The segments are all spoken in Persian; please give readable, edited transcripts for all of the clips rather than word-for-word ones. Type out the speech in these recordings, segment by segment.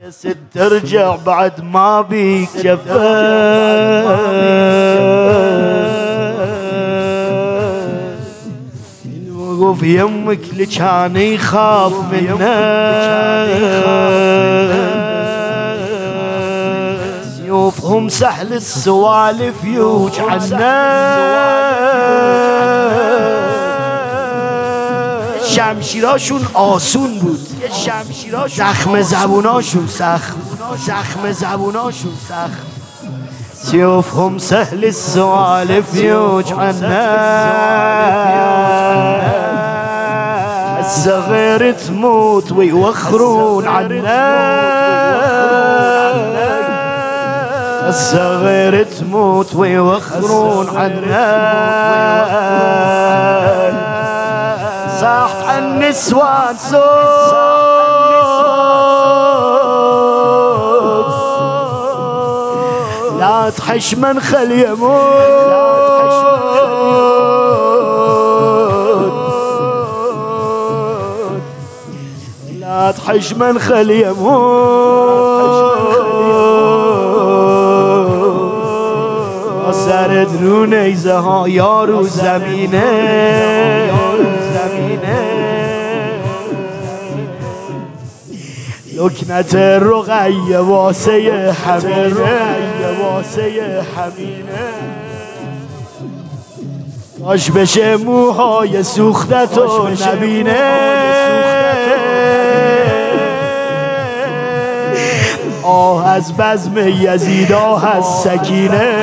يا ست ترجع بعد ما بيك جفا وقف يمك اللي كان يخاف منها سيوفهم سهل السوالف يوجعنا شمشیراشون آسون بود زخم زبوناشون سخت سيوفهم سهل السوالف يوجعنا الصغير تموت ويوخرون عنا الصغير تموت ويوخرون عنا صاحت عن النسوان صوت لا تحش من خل يموت لا تحش من خل يموت سر درون ایزه ها یارو زمینه لکنت رقیه واسه همینه کاش بشه موهای سوختتو نبینه آه از بزم یزید آه از سکینه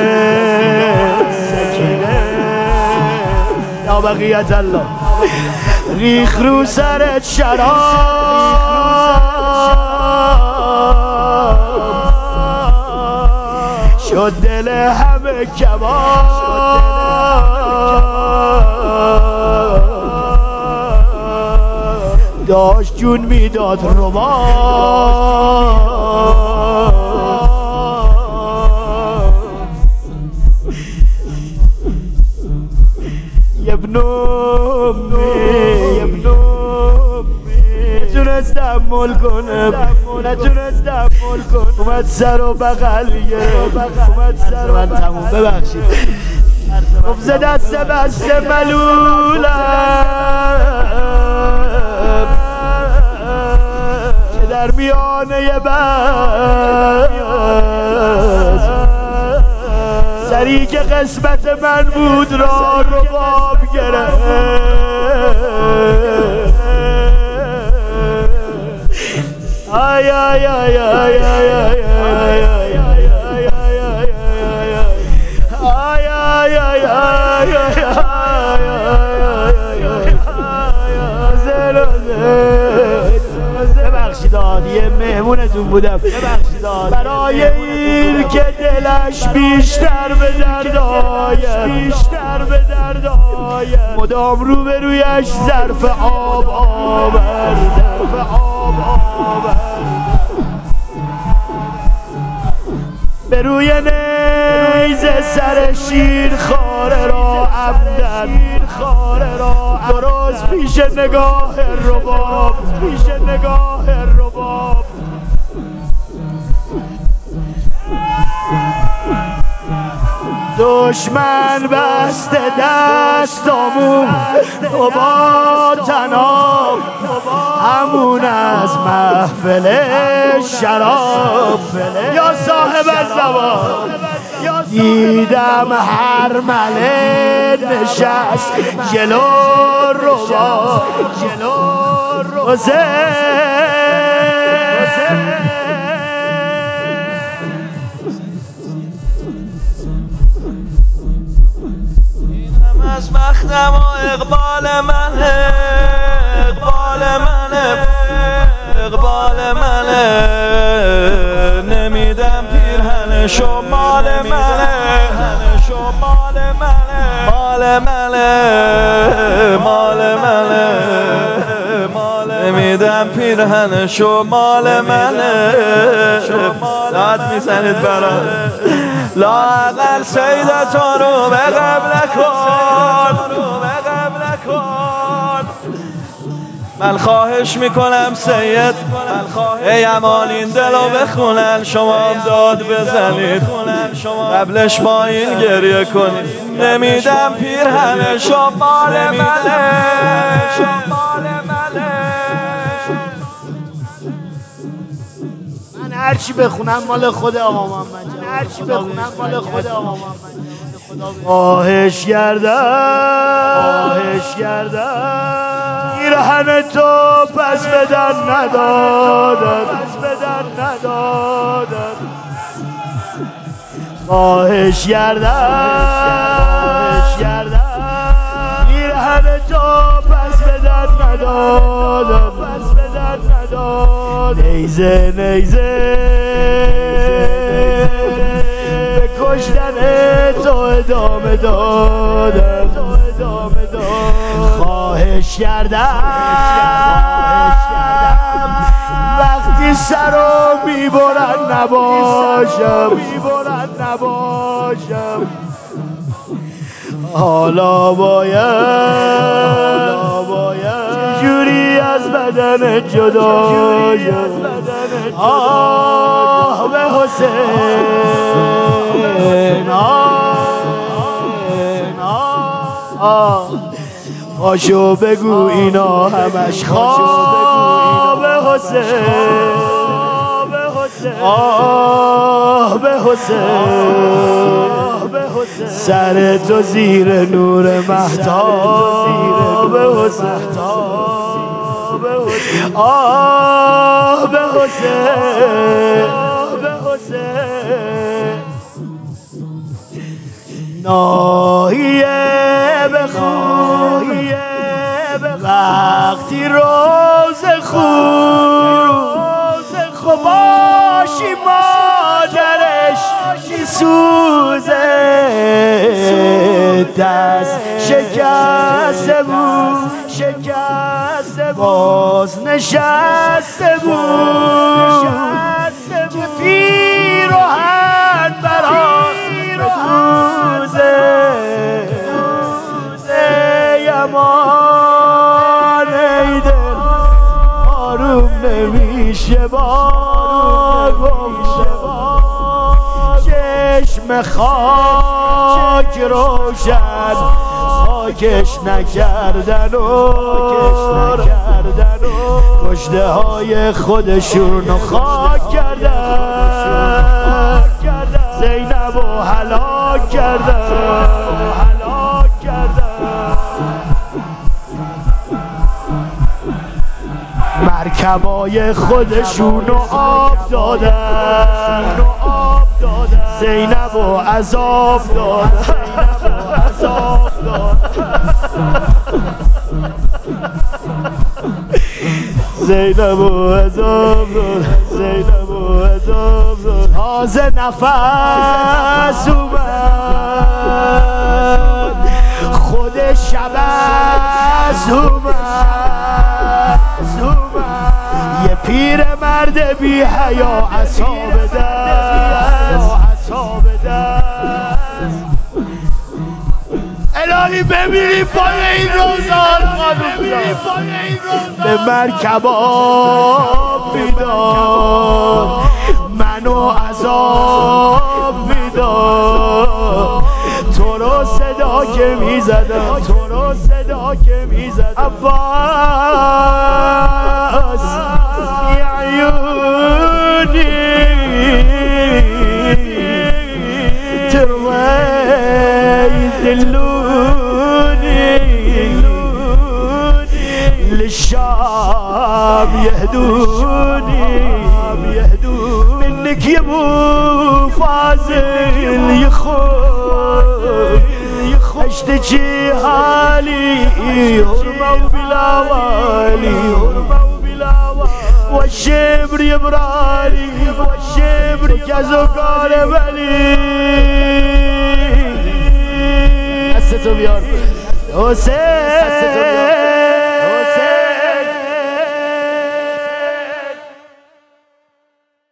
یا بقیت الله ریخ رو سرت شراب شد دل همه کباب داشت جون میداد رباب ابن امي نتونستم مول کنم اومد سر و بغل من تموم ببخشید افز دست بست ملولم که در میانه بس سری که قسمت من بود را رباب گرفت آی آی آی آی آی آی ببخشید یه مهمونتون بودم برای این که دلش بیشتر به درد آید مدام روبرویش ظرف آب آورد به روی نیزه سر شیر خاره را عمدن درست پیش نگاه رباب دشمن بسته دستامون و با تناب همون از محفل شراب یا صاحب الزمان دیدم هر مله نشست جلو رباب از بختم و اقبال منه نمیدم پیرهن شمال منه نمیدم پیرهن شمال منه داد میزنید برای لااقل سیدتون رو به قبل کن من خواهش میکنم سید ای امان این دلو بخونن، شما هم داد بزنید قبلش با این گریه کنید. نمیدم پیرهن شمال مله، من هرچی بخونم مال خود آقا محمد، هرچی بخونم مال خود آقا محمد. خواهش کردم پیرهن تو پس بدن ندادن، خواهش کردم پیرهن تو پس بدن ندادن، نیزه به کشتن تو ادامه دادم. خواهش کردم وقتی سرو میبرن نباشم، حالا باید چجوری از بدن جدایم. آه به حسین، پاشو بگو اینا همش خواب حسین. آه به حسین، سر تو زیر نور مهتاب حسین. آه به حسین، ناهیه بخون وقتی روز خب باشی مادرش میسوزه، دست شکسته بود باز نشسته بود که پیراهن برات بپوزه. ای امان ای دل آروم نمیشه با چشم خاک روشن خاکش نکردن و کشته های خودشونو خاک کردن، زینب و هلاک کردن. مرکبای خودشونو آب دادن، زینب و عذاب دادن. زینب و عذاب داد، تازه نفس اومد، خود شبز اومد، یه پیر مرد بی حیا اصحاب دست. الهی بمیری پای این روزان به مرکباب میداد، منو عذاب میداد، تو رو صدا که میزدم عباس یه عیونی تروي يذلوني للشام يهدوني منك يا ابو فازل يخون اشتكي حالي هرمة وبلا والي والشبر يبرالي كذا قال بلي دستو بیار حسین